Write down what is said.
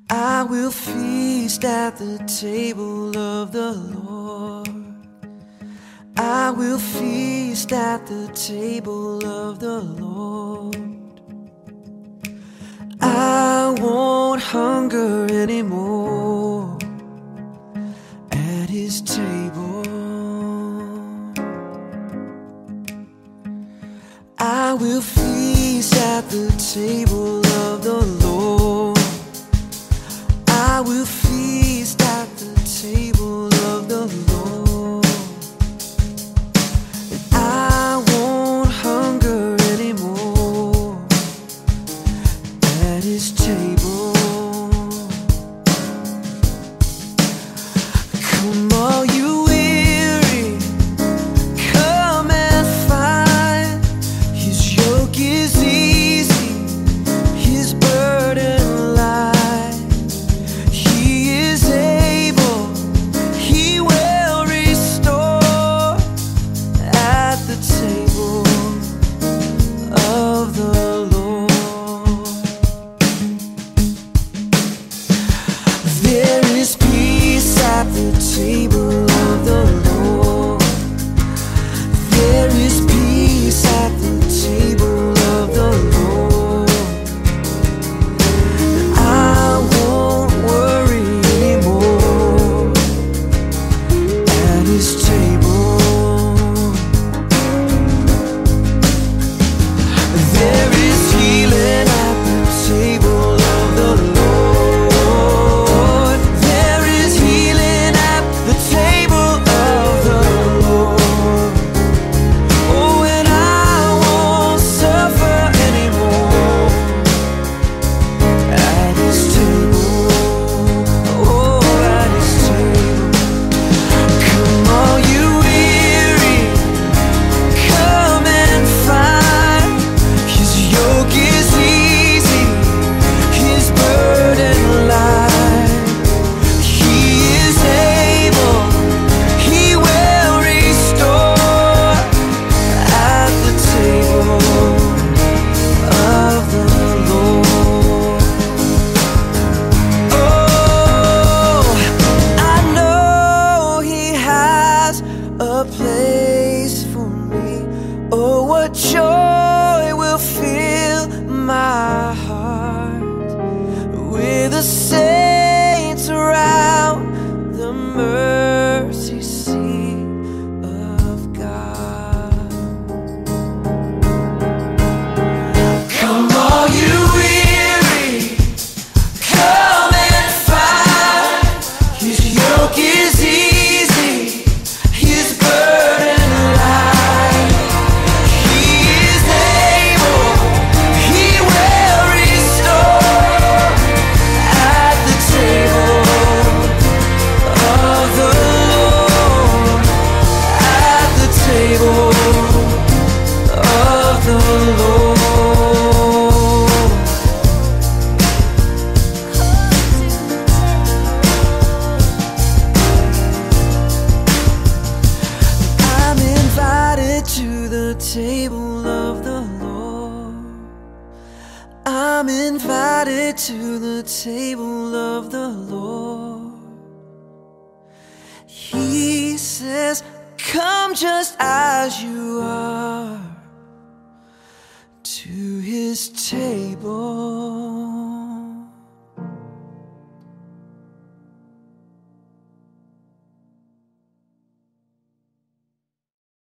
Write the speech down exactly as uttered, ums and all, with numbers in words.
I will feast at the table of the Lord. I will feast at the table of the Lord. I won't hunger anymore at His table. I will feast at the table of the Lord. I will feast at the table of the Lord. And I won't hunger anymore at His table. Come all you weary, come and find His yoke is easy, His burden light. He is able, He will restore at the table of the Lord. There is peace at the table of the Lord. There is peace at the table of the Lord. I won't worry anymore at His table. There is healing at the table of the Lord. There is healing at the table of the Lord. Oh, and I won't suffer anymore at His table. Oh, at His table. Come all you weary, come and find His yoke is easy, His burden light. He is able, He will restore at the table of the Lord. Oh, I know He has a place for me. Oh, what joy will fill my heart with the saints around the mercy seat of God. Come all you weary, come and find His yoke is easy, His burden light. He is able, He will restore at the table of the Lord. At the table of the Lord. I'm invited to the table of the Lord. I'm invited to the table of the Lord. He says, come just as you are to His table.